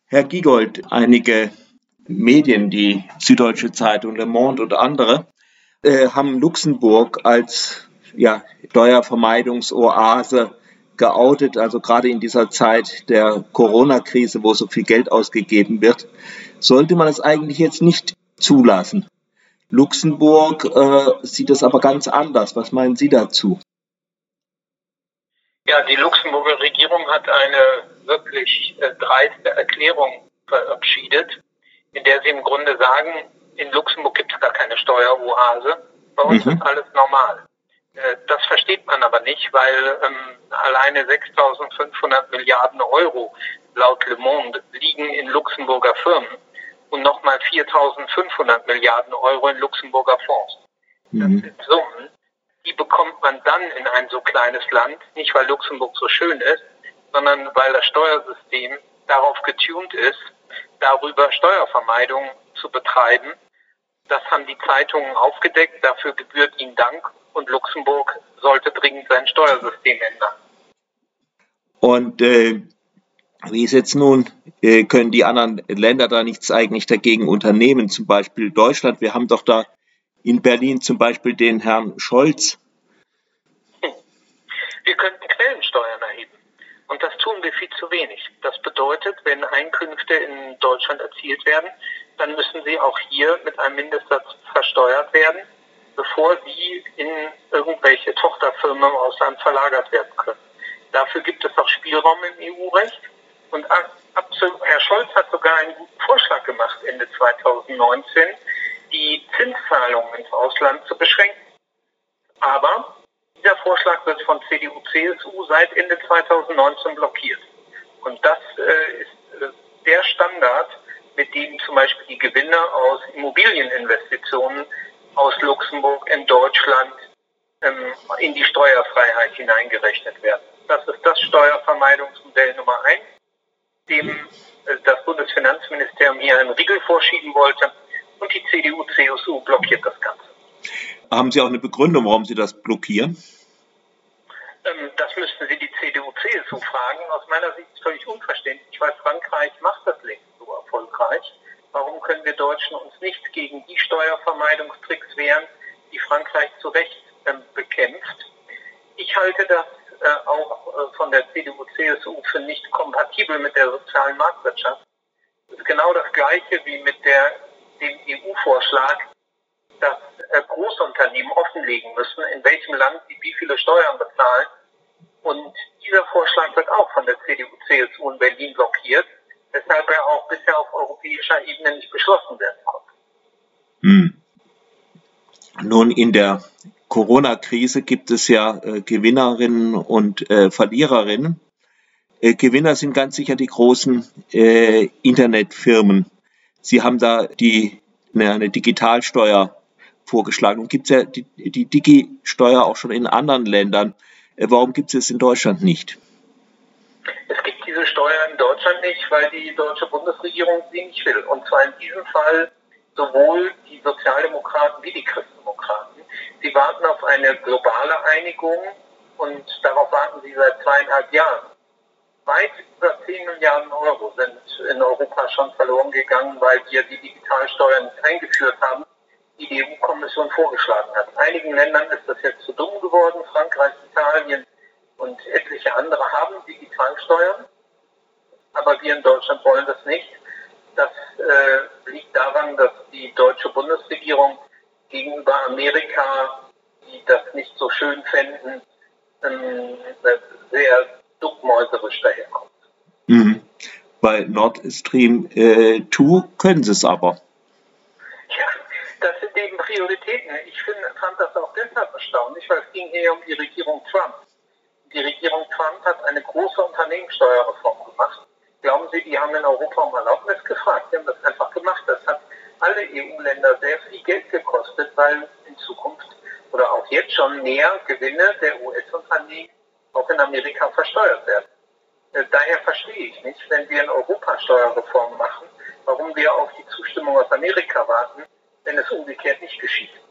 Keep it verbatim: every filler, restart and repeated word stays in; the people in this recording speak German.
Herr Giegold, einige Medien, die Süddeutsche Zeitung, Le Monde und andere, äh, haben Luxemburg als ja, Steuervermeidungsoase geoutet, also gerade in dieser Zeit der Corona-Krise, wo so viel Geld ausgegeben wird, sollte man es eigentlich jetzt nicht zulassen. Luxemburg äh, sieht es aber ganz anders. Was meinen Sie dazu? Ja, die Luxemburger Regierung hat eine wirklich äh, dreiste Erklärung verabschiedet, in der sie im Grunde sagen, in Luxemburg gibt es gar keine Steueroase, bei uns Mhm. ist alles normal. Äh, das versteht man aber nicht, weil ähm, alleine sechstausendfünfhundert Milliarden Euro laut Le Monde liegen in Luxemburger Firmen und nochmal viertausendfünfhundert Milliarden Euro in Luxemburger Fonds. Das Mhm. sind Summen, die bekommt man dann in ein so kleines Land, nicht weil Luxemburg so schön ist, sondern weil das Steuersystem darauf getunt ist, darüber Steuervermeidung zu betreiben. Das haben die Zeitungen aufgedeckt, dafür gebührt ihnen Dank und Luxemburg sollte dringend sein Steuersystem ändern. Und äh, wie ist jetzt nun, äh, können die anderen Länder da nichts eigentlich dagegen unternehmen? Zum Beispiel Deutschland, wir haben doch da in Berlin zum Beispiel den Herrn Scholz. Wir könnten Quellensteuern erheben. Und das tun wir viel zu wenig. Das bedeutet, wenn Einkünfte in Deutschland erzielt werden, dann müssen sie auch hier mit einem Mindestsatz versteuert werden, bevor sie in irgendwelche Tochterfirmen im Ausland verlagert werden können. Dafür gibt es auch Spielraum im E U-Recht. Und Herr Scholz hat sogar einen guten Vorschlag gemacht, Ende zweitausendneunzehn, die Zinszahlungen ins Ausland zu beschränken. Aber dieser Vorschlag wird von C D U C S U seit Ende zweitausendneunzehn blockiert. Und das äh, ist äh, der Standard, mit dem zum Beispiel die Gewinne aus Immobilieninvestitionen aus Luxemburg in Deutschland ähm, in die Steuerfreiheit hineingerechnet werden. Das ist das Steuervermeidungsmodell Nummer eins, dem äh, das Bundesfinanzministerium hier einen Riegel vorschieben wollte. Und die C D U C S U blockiert das Ganze. Haben Sie auch eine Begründung, warum Sie das blockieren? Ähm, das müssten Sie die C D U C S U fragen. Aus meiner Sicht ist es völlig unverständlich, weil Frankreich macht das längst so erfolgreich. Warum können wir Deutschen uns nicht gegen die Steuervermeidungstricks wehren, die Frankreich zu Recht ähm, bekämpft? Ich halte das äh, auch äh, von der C D U C S U für nicht kompatibel mit der sozialen Marktwirtschaft. Das ist genau das Gleiche wie mit der, dem E U-Vorschlag, dass äh, Großunternehmen offenlegen müssen, in welchem Land sie wie viele Steuern bezahlen. Und dieser Vorschlag wird auch von der C D U C S U in Berlin blockiert, weshalb er auch bisher auf europäischer Ebene nicht beschlossen werden konnte. Hm. Nun, in der Corona-Krise gibt es ja äh, Gewinnerinnen und äh, Verliererinnen. Äh, Gewinner sind ganz sicher die großen äh, Internetfirmen. Sie haben da die, eine, eine Digitalsteuer vorgeschlagen. Und gibt es ja die, die Digi-Steuer auch schon in anderen Ländern. Äh, warum gibt es es in Deutschland nicht? Es gibt diese Steuer in Deutschland nicht, weil die deutsche Bundesregierung sie nicht will. Und zwar in diesem Fall sowohl die Sozialdemokraten wie die Christdemokraten. Sie warten auf eine globale Einigung und darauf warten sie seit zweieinhalb Jahren. Weit über zehn Milliarden Euro sind in Europa schon verloren gegangen, weil wir die Digitalsteuer nicht eingeführt haben, die die E U-Kommission vorgeschlagen hat. Einigen Ländern ist das jetzt zu dumm geworden. Frankreich, Italien und etliche andere haben Digitalsteuern, aber wir in Deutschland wollen das nicht. Das äh, liegt daran, dass die deutsche Bundesregierung gegenüber Amerika, die das nicht so schön fänden, ähm, sehr duckmäuserisch daherkommt. Mhm. Bei Nord Stream äh, zwei können sie es aber. Ja, das sind eben Prioritäten. Ich find, fand das auch deshalb erstaunlich, weil es ging hier um die Regierung Trump. Die Regierung Trump hat eine große Unternehmenssteuerreform gemacht. Glauben Sie, die haben in Europa um Erlaubnis gefragt? Die haben das einfach gemacht. Das hat alle E U-Länder sehr viel Geld gekostet, weil in Zukunft oder auch jetzt schon mehr Gewinne der U S-Unternehmen auch in Amerika versteuert werden. Daher verstehe ich nicht, wenn wir in Europa Steuerreformen machen, warum wir auf die Zustimmung aus Amerika warten, wenn es umgekehrt nicht geschieht.